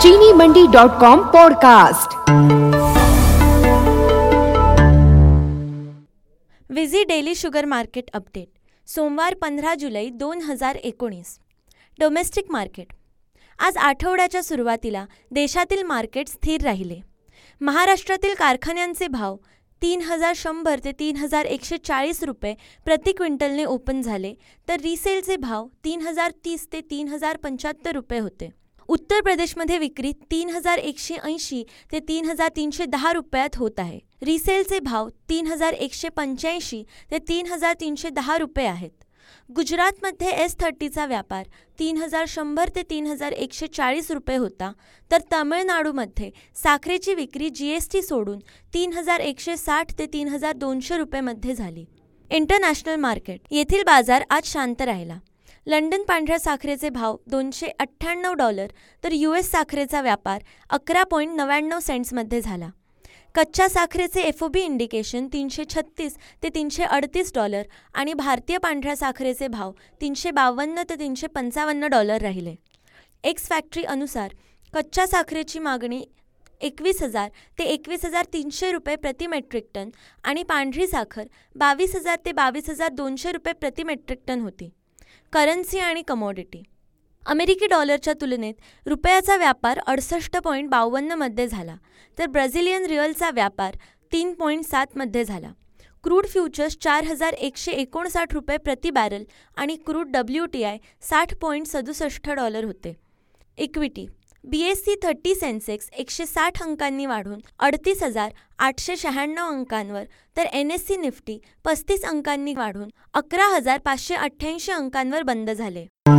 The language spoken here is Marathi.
चीनीमंडी.com पॉडकास्ट। विझी डेली शुगर मार्केट अपडेट सोमवार 15 जुलै 2019। डोमेस्टिक मार्केट आज आठवड्याच्या सुरुवातीला देशातील मार्केट स्थिर राहिले। महाराष्ट्रातील कारखान्यांचे भाव 3100 ते 3140 रुपये प्रति क्विंटलने ओपन झाले, तर रिसेलचे भाव 3030 ते 3075 रुपये होते। उत्तर प्रदेशमध्ये विक्री 3180 ते 3310 रुपयात होत आहे। रिसेलचे भाव 3185 ते 3310 रुपये आहेत। गुजरातमध्ये S30चा व्यापार 3100 ते 3140 रुपये होता, तर तमिळनाडूमध्ये साखरेची विक्री GST सोडून 3160 ते 3200 रुपयेमध्ये झाली। इंटरनॅशनल मार्केट येथील बाजार आज शांत राहिला। लंडन पांढऱ्या साखरेचे भाव $298, तर US साखरेचा व्यापार 11.99 सेंट्समध्ये झाला। कच्च्या साखरेचे FOB इंडिकेशन $336 ते $338 आणि भारतीय पांढऱ्या साखरेचे भाव $352 ते $355 राहिले। एक्स फॅक्टरी अनुसार कच्च्या साखरेची मागणी 21,000 ते 21,300 रुपये प्रति मेट्रिक टन आणि पांढरी साखर 22,000 ते 22,200 रुपये प्रति मेट्रिक टन होती। करन्सी आणि कमोडिटी अमेरिकी डॉलरच्या तुलनेत रुपयाचा व्यापार 68.52 मध्ये झाला, तर ब्राझिलियन रिअलचा व्यापार 3.7 मध्ये झाला। क्रूड फ्युचर्स 4159 रुपये प्रति बॅरल आणि क्रूड WTI $60.67 होते। इक्विटी BSE 30 सेन्सेक्स 160 अंकांनी वाढून 38,896 अंकांवर, तर NSE निफ्टी 35 अंकांनी वाढून 11,588 अंकांवर बंद झाले।